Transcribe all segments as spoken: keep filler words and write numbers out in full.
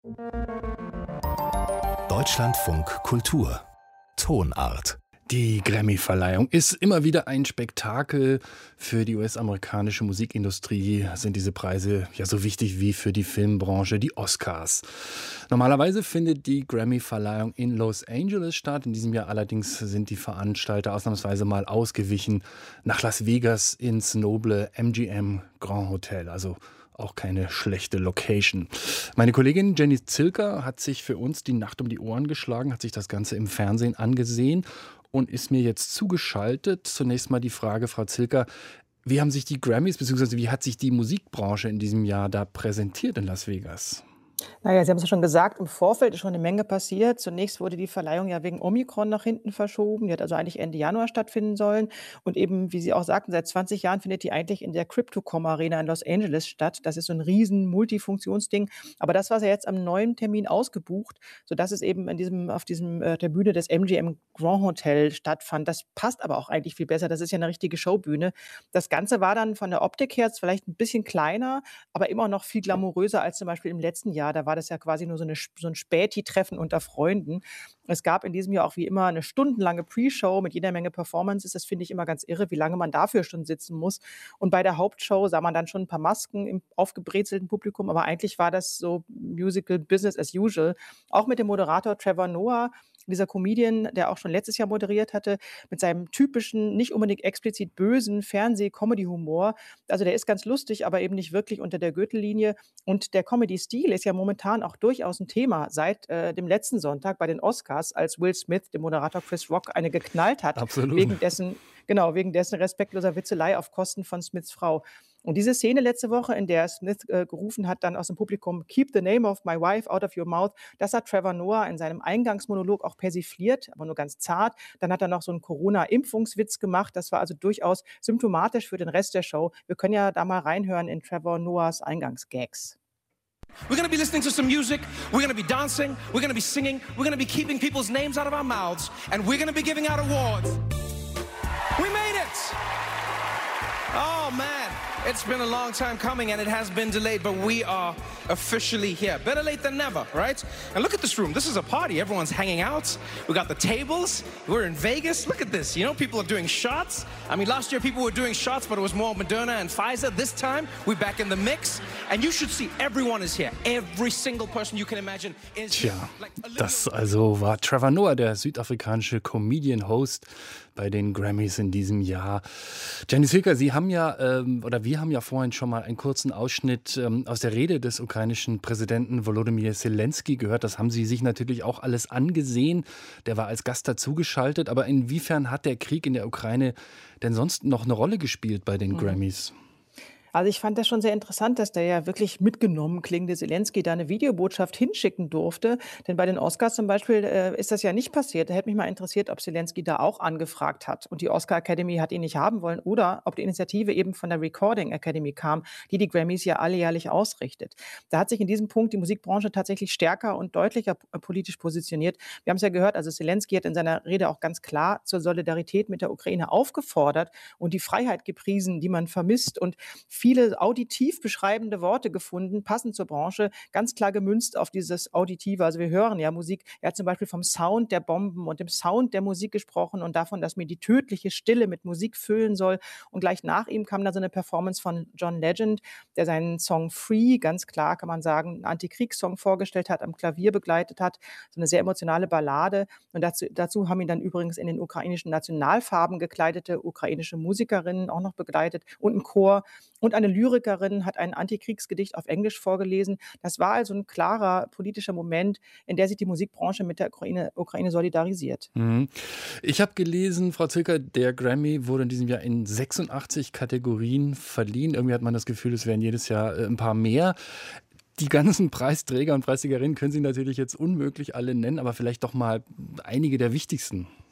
Deutschlandfunk Kultur Tonart. Die Grammy-Verleihung ist immer wieder ein Spektakel. Für die U S-amerikanische Musikindustrie sind diese Preise ja so wichtig wie für die Filmbranche die Oscars. Normalerweise findet die Grammy-Verleihung in Los Angeles statt. In diesem Jahr allerdings sind die Veranstalter ausnahmsweise mal ausgewichen nach Las Vegas ins noble M G M Grand Hotel. Also auch keine schlechte Location. Meine Kollegin Jenny Zilker hat sich für uns die Nacht um die Ohren geschlagen, hat sich das Ganze im Fernsehen angesehen und ist mir jetzt zugeschaltet. Zunächst mal die Frage, Frau Zilker, wie haben sich die Grammys bzw. wie hat sich die Musikbranche in diesem Jahr da präsentiert in Las Vegas? Naja, Sie haben es ja schon gesagt, im Vorfeld ist schon eine Menge passiert. Zunächst wurde die Verleihung ja wegen Omikron nach hinten verschoben. Die hat also eigentlich Ende Januar stattfinden sollen. Und eben, wie Sie auch sagten, seit zwanzig Jahren findet die eigentlich in der Crypto.com Arena in Los Angeles statt. Das ist so ein riesen Multifunktionsding. Aber das war ja jetzt am neuen Termin ausgebucht, sodass es eben in diesem, auf diesem, äh, der Bühne des M G M Grand Hotel stattfand. Das passt aber auch eigentlich viel besser. Das ist ja eine richtige Showbühne. Das Ganze war dann von der Optik her vielleicht ein bisschen kleiner, aber immer noch viel glamouröser als zum Beispiel im letzten Jahr. Da war das ja quasi nur so, eine, so ein Späti-Treffen unter Freunden. Es gab in diesem Jahr auch wie immer eine stundenlange Pre-Show mit jeder Menge Performances. Das finde ich immer ganz irre, wie lange man dafür schon sitzen muss. Und bei der Hauptshow sah man dann schon ein paar Masken im aufgebrezelten Publikum, aber eigentlich war das so Musical Business as usual. Auch mit dem Moderator Trevor Noah, dieser Comedian, der auch schon letztes Jahr moderiert hatte, mit seinem typischen, nicht unbedingt explizit bösen Fernseh-Comedy-Humor. Also der ist ganz lustig, aber eben nicht wirklich unter der Gürtellinie. Und der Comedy-Stil ist ja momentan auch durchaus ein Thema seit äh, dem letzten Sonntag bei den Oscars, als Will Smith dem Moderator Chris Rock eine geknallt hat. Absolut. Wegen dessen, genau, wegen dessen respektloser Witzelei auf Kosten von Smiths Frau. Und diese Szene letzte Woche, in der Smith äh, gerufen hat, dann aus dem Publikum, "Keep the name of my wife out of your mouth", das hat Trevor Noah in seinem Eingangsmonolog auch persifliert, aber nur ganz zart. Dann hat er noch so einen Corona-Impfungswitz gemacht. Das war also durchaus symptomatisch für den Rest der Show. Wir können ja da mal reinhören in Trevor Noahs Eingangsgags. We're going to be listening to some music, we're going to be dancing, we're going to be singing, we're going to be keeping people's names out of our mouths, and we're going to be giving out awards. We made it! Oh, man. It's been a long time coming and it has been delayed, but we are officially here. Better late than never, right? And look at this room. This is a party. Everyone's hanging out. We got the tables. We're in Vegas. Look at this. You know, people are doing shots. I mean, last year people were doing shots, but it was more Moderna and Pfizer. This time, we're back in the mix. And you should see, everyone is here. Every single person you can imagine is here. Tja, Like Olivia- das also war Trevor Noah, der südafrikanische Comedian-Host bei den Grammys in diesem Jahr. Jenny Zilker, Sie haben ja, ähm, oder wir haben ja vorhin schon mal einen kurzen Ausschnitt ähm, aus der Rede des ukrainischen Präsidenten Volodymyr Zelensky gehört. Das haben Sie sich natürlich auch alles angesehen. Der war als Gast dazugeschaltet. Aber inwiefern hat der Krieg in der Ukraine denn sonst noch eine Rolle gespielt bei den Mhm. Grammys? Also ich fand das schon sehr interessant, dass der ja wirklich mitgenommen klingende Zelensky da eine Videobotschaft hinschicken durfte. Denn bei den Oscars zum Beispiel äh, ist das ja nicht passiert. Da hätte mich mal interessiert, ob Zelensky da auch angefragt hat und die Oscar Academy hat ihn nicht haben wollen oder ob die Initiative eben von der Recording Academy kam, die die Grammys ja alljährlich ausrichtet. Da hat sich in diesem Punkt die Musikbranche tatsächlich stärker und deutlicher p- politisch positioniert. Wir haben es ja gehört, also Zelensky hat in seiner Rede auch ganz klar zur Solidarität mit der Ukraine aufgefordert und die Freiheit gepriesen, die man vermisst und viele auditiv beschreibende Worte gefunden, passend zur Branche, ganz klar gemünzt auf dieses Auditive. Also wir hören ja Musik. Er hat zum Beispiel vom Sound der Bomben und dem Sound der Musik gesprochen und davon, dass mir die tödliche Stille mit Musik füllen soll. Und gleich nach ihm kam dann so eine Performance von John Legend, der seinen Song Free, ganz klar kann man sagen, einen Antikriegssong vorgestellt hat, am Klavier begleitet hat. So eine sehr emotionale Ballade. Und dazu, dazu haben ihn dann übrigens in den ukrainischen Nationalfarben gekleidete ukrainische Musikerinnen auch noch begleitet und ein Chor. Und eine Lyrikerin hat ein Antikriegsgedicht auf Englisch vorgelesen. Das war also ein klarer politischer Moment, in der sich die Musikbranche mit der Ukraine, Ukraine solidarisiert. Mhm. Ich habe gelesen, Frau Zilker, der Grammy wurde in diesem Jahr in sechsundachtzig Kategorien verliehen. Irgendwie hat man das Gefühl, es wären jedes Jahr äh, ein paar mehr. Die ganzen Preisträger und Preisträgerinnen können Sie natürlich jetzt unmöglich alle nennen, aber vielleicht doch mal einige der wichtigsten.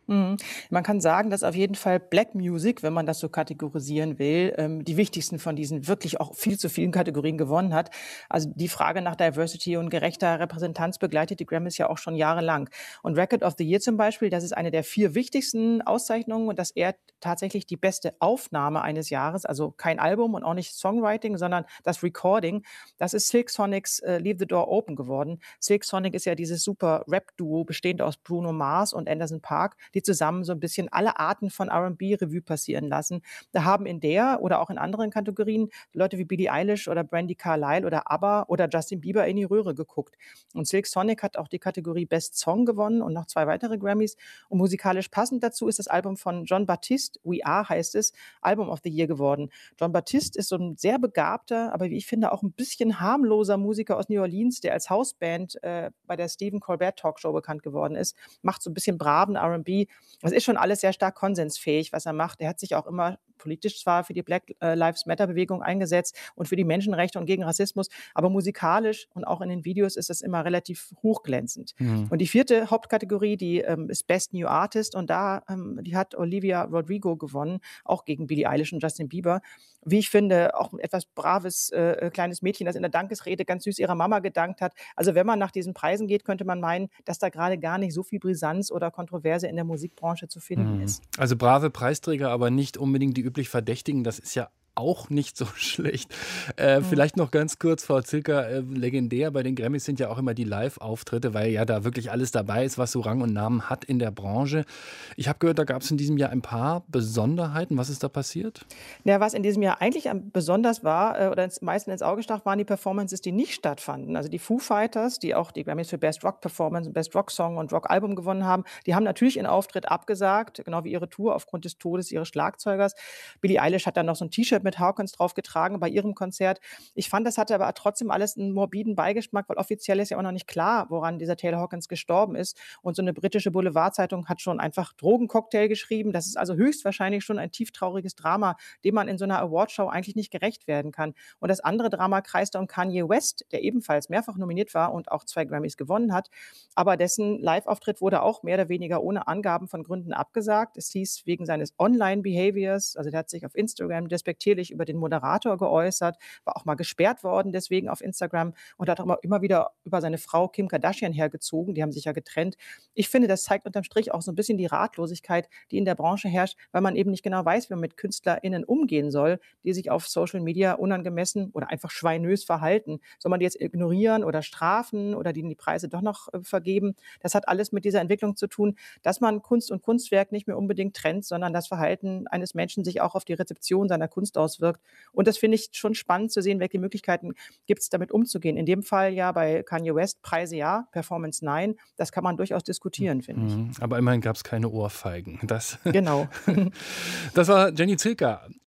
Mhm. Man kann sagen, dass auf jeden Fall Black Music, wenn man das so kategorisieren will, ähm, die wichtigsten von diesen wirklich auch viel zu vielen Kategorien gewonnen hat. Also die Frage nach Diversity und gerechter Repräsentanz begleitet die Grammys ja auch schon jahrelang. Und Record of the Year zum Beispiel, das ist eine der vier wichtigsten Auszeichnungen und das ehrt tatsächlich die beste Aufnahme eines Jahres, also kein Album und auch nicht Songwriting, sondern das Recording. Das ist Silk Sonics äh, Leave the Door Open geworden. Silk Sonic ist ja dieses super Rap-Duo bestehend aus Bruno Mars und Anderson .Paak, die zusammen so ein bisschen alle Arten von R und B Revue passieren lassen. Da haben in der oder auch in anderen Kategorien Leute wie Billie Eilish oder Brandi Carlile oder ABBA oder Justin Bieber in die Röhre geguckt. Und Silk Sonic hat auch die Kategorie Best Song gewonnen und noch zwei weitere Grammys. Und musikalisch passend dazu ist das Album von Jon Batiste, We Are heißt es, Album of the Year geworden. Jon Batiste ist so ein sehr begabter, aber wie ich finde auch ein bisschen harmloser Musiker aus New Orleans, der als Hausband äh, bei der Stephen Colbert Talkshow bekannt geworden ist, macht so ein bisschen braven R und B. Das ist schon alles sehr stark konsensfähig, was er macht. Er hat sich auch immer politisch zwar für die Black Lives Matter Bewegung eingesetzt und für die Menschenrechte und gegen Rassismus, aber musikalisch und auch in den Videos ist das immer relativ hochglänzend. Mhm. Und die vierte Hauptkategorie, die ähm, ist Best New Artist und da ähm, die hat Olivia Rodrigo gewonnen, auch gegen Billie Eilish und Justin Bieber. Wie ich finde, auch ein etwas braves äh, kleines Mädchen, das in der Dankesrede ganz süß ihrer Mama gedankt hat. Also wenn man nach diesen Preisen geht, könnte man meinen, dass da gerade gar nicht so viel Brisanz oder Kontroverse in der Musikbranche zu finden mhm. ist. Also brave Preisträger, aber nicht unbedingt die üblich Verdächtigen. Das ist ja auch nicht so schlecht. Äh, mhm. Vielleicht noch ganz kurz, Frau Zilker, äh, legendär bei den Grammys sind ja auch immer die Live-Auftritte, weil ja da wirklich alles dabei ist, was so Rang und Namen hat in der Branche. Ich habe gehört, da gab es in diesem Jahr ein paar Besonderheiten. Was ist da passiert? Ja, was in diesem Jahr eigentlich besonders war äh, oder ins, meistens ins Auge stach, waren die Performances, die nicht stattfanden. Also die Foo Fighters, die auch die Grammys für Best Rock Performance, Best Rock Song und Rock Album gewonnen haben, die haben natürlich ihren Auftritt abgesagt, genau wie ihre Tour aufgrund des Todes ihres Schlagzeugers. Billie Eilish hat dann noch so ein T-Shirt mit Hawkins drauf getragen bei ihrem Konzert. Ich fand, das hatte aber trotzdem alles einen morbiden Beigeschmack, weil offiziell ist ja auch noch nicht klar, woran dieser Taylor Hawkins gestorben ist. Und so eine britische Boulevardzeitung hat schon einfach Drogencocktail geschrieben. Das ist also höchstwahrscheinlich schon ein tieftrauriges Drama, dem man in so einer Awardshow eigentlich nicht gerecht werden kann. Und das andere Drama kreiste um Kanye West, der ebenfalls mehrfach nominiert war und auch zwei Grammys gewonnen hat. Aber dessen Live-Auftritt wurde auch mehr oder weniger ohne Angaben von Gründen abgesagt. Es hieß wegen seines Online-Behaviors, also der hat sich auf Instagram despektierlich über den Moderator geäußert, war auch mal gesperrt worden deswegen auf Instagram und hat auch immer, immer wieder über seine Frau Kim Kardashian hergezogen. Die haben sich ja getrennt. Ich finde, das zeigt unterm Strich auch so ein bisschen die Ratlosigkeit, die in der Branche herrscht, weil man eben nicht genau weiß, wie man mit KünstlerInnen umgehen soll, die sich auf Social Media unangemessen oder einfach schweinös verhalten. Soll man die jetzt ignorieren oder strafen oder denen die Preise doch noch äh, vergeben? Das hat alles mit dieser Entwicklung zu tun, dass man Kunst und Kunstwerk nicht mehr unbedingt trennt, sondern das Verhalten eines Menschen sich auch auf die Rezeption seiner Kunst auswirkt. Und das finde ich schon spannend zu sehen, welche Möglichkeiten gibt es, damit umzugehen. In dem Fall ja bei Kanye West Preise ja, Performance nein. Das kann man durchaus diskutieren, finde ich. Aber immerhin gab es keine Ohrfeigen. Das, genau. Das war Jenny Zilker